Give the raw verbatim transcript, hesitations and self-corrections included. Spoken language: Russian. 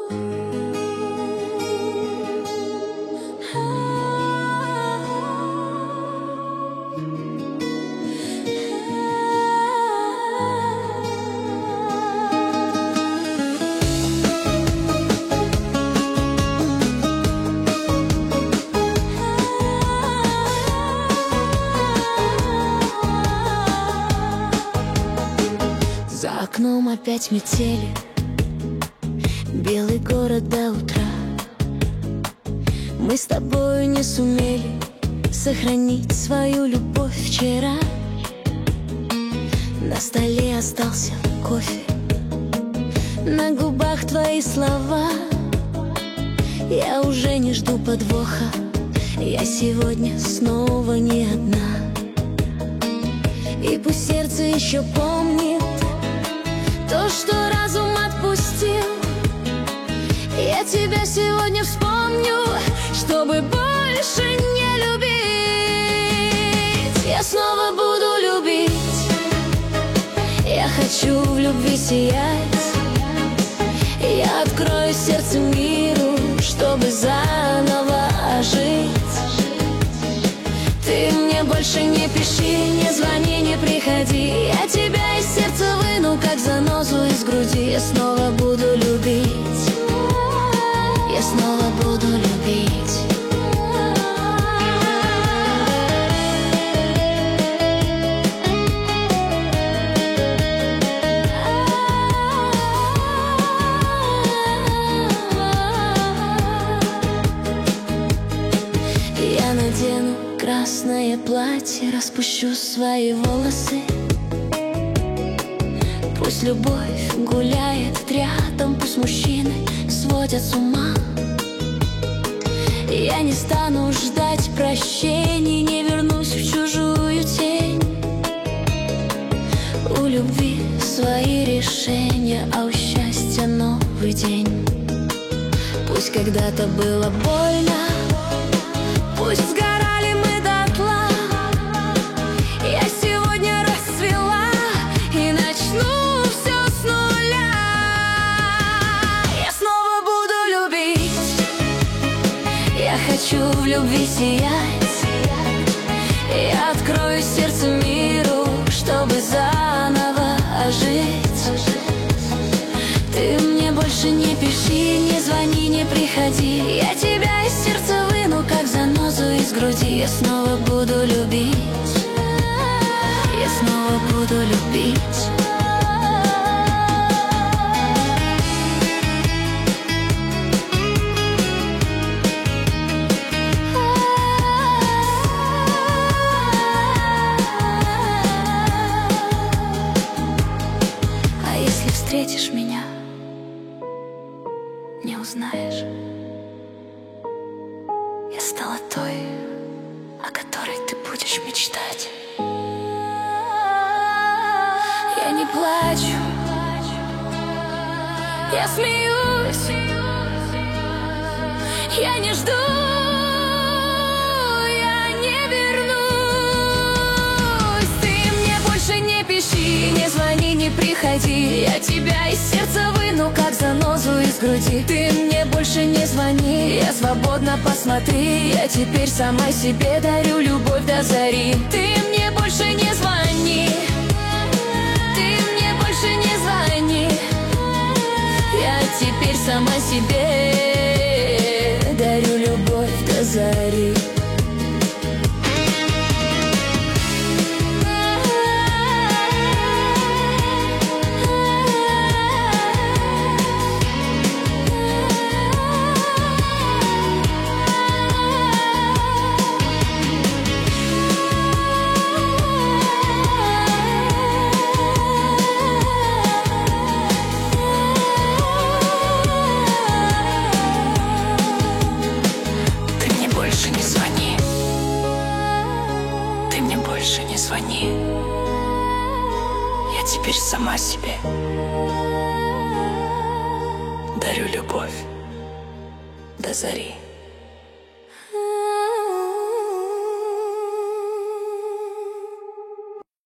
За окном опять метели, белый город до утра. Мы с тобою не сумели сохранить свою любовь вчера. На столе остался кофе, на губах твои слова. Я уже не жду подвоха, я сегодня снова не одна. И пусть сердце еще помнит то, что разум отпустил, я тебя сегодня вспомню, чтобы больше не любить. Я снова буду любить, я хочу в любви сиять. Я открою сердце миру, чтобы заново ожить. Ты мне больше не пиши, не звони, не приходи. Я тебя из сердца выну, как занозу из груди. Я снова буду любить, я снова буду любить. Я надену красное платье, распущу свои волосы. Пусть любовь гуляет рядом, пусть мужчины сводят с ума. Я не стану ждать прощений, не вернусь в чужую тень. У любви свои решения, а у счастья новый день. Пусть когда-то было больно, пусть сгорали мы дотла, я сегодня расцвела и начну все с нуля. Я снова буду любить, я хочу в любви сиять. Я открою сердце миру, чтобы заново ожить. Ты мне больше не пиши, не звони, не приходи. Я тебя из сердца выну, как занозу из груди. Я снова буду любить, я снова буду любить. А если встретишь меня, не узнаешь. Я стала той, о которой ты будешь мечтать. Я не плачу, я смеюсь, я не жду, я не вернусь. Ты мне больше не пиши, не звони, не приходи. Я тебя из сердца выну, как занозу из груди. Ты мне больше не звони, я свободно посмотри. Я теперь сама себе дарю любовь до зари. Ты мне больше не звони, ты мне больше не звони. Я теперь сама себе дарю любовь до зари. Больше не звони, я теперь сама себе дарю любовь до зари.